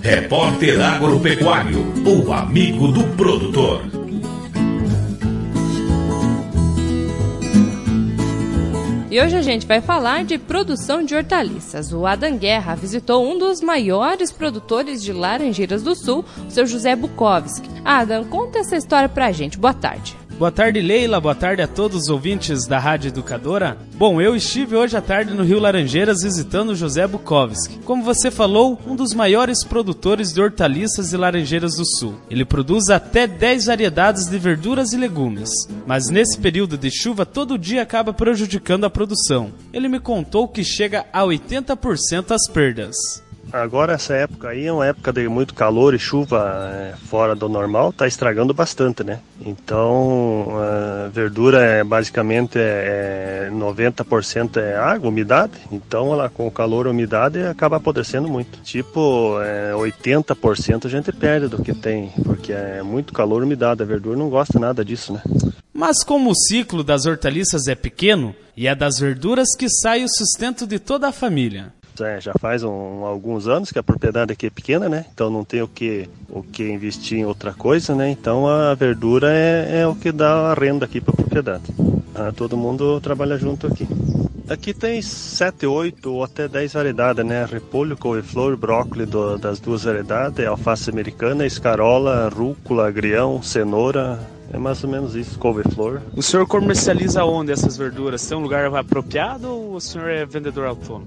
Repórter Agropecuário, o amigo do produtor. E hoje a gente vai falar de produção de hortaliças. O Adam Guerra visitou um dos maiores produtores de Laranjeiras do Sul, o seu José Bukowski. Adam, conta essa história pra gente. Boa tarde. Boa tarde, Leila. Boa tarde a todos os ouvintes da Rádio Educadora. Bom, eu estive hoje à tarde no Rio Laranjeiras visitando o José Bukowski. Como você falou, um dos maiores produtores de hortaliças e laranjeiras do Sul. Ele produz até 10 variedades de verduras e legumes. Mas nesse período de chuva, todo dia acaba prejudicando a produção. Ele me contou que chega a 80% as perdas. Agora essa época aí é uma época de muito calor e chuva fora do normal, tá estragando bastante, né? Então a verdura basicamente 90% é água, umidade, então ela com o calor e umidade acaba apodrecendo muito. Tipo 80% a gente perde do que tem, porque é muito calor e umidade, a verdura não gosta nada disso, né? Mas como o ciclo das hortaliças é pequeno, e é das verduras que sai o sustento de toda a família. Já faz alguns anos que a propriedade aqui é pequena, né? Então não tem o que investir em outra coisa, né? Então a verdura é o que dá a renda aqui para a propriedade. Todo mundo trabalha junto aqui. Aqui tem 7, 8 ou até 10 variedades, né? Repolho, couve-flor, brócolis das duas variedades, alface americana, escarola, rúcula, agrião, cenoura. É mais ou menos isso, couve-flor. O senhor comercializa onde essas verduras? Tem um lugar apropriado ou o senhor é vendedor autônomo?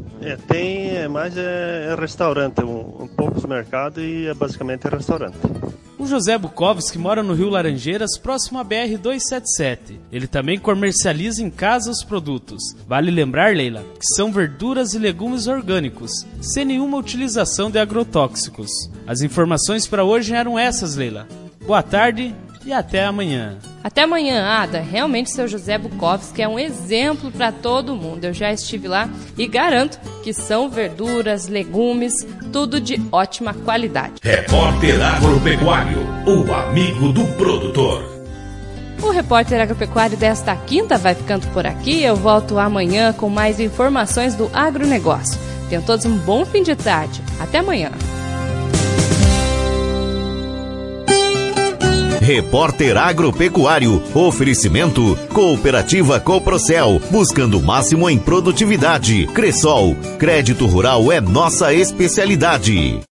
É restaurante, poucos mercados e basicamente restaurante. O José Bukowski mora no Rio Laranjeiras, próximo à BR-277. Ele também comercializa em casa os produtos. Vale lembrar, Leila, que são verduras e legumes orgânicos, sem nenhuma utilização de agrotóxicos. As informações para hoje eram essas, Leila. Boa tarde e até amanhã. Até amanhã, Ada. Realmente, seu José Bukowski é um exemplo para todo mundo. Eu já estive lá e garanto que são verduras, legumes, tudo de ótima qualidade. Repórter Agropecuário, o amigo do produtor. O Repórter Agropecuário desta quinta vai ficando por aqui. Eu volto amanhã com mais informações do agronegócio. Tenham todos um bom fim de tarde. Até amanhã. Repórter Agropecuário. Oferecimento Cooperativa Coprocel, buscando o máximo em produtividade. Cressol, crédito rural é nossa especialidade.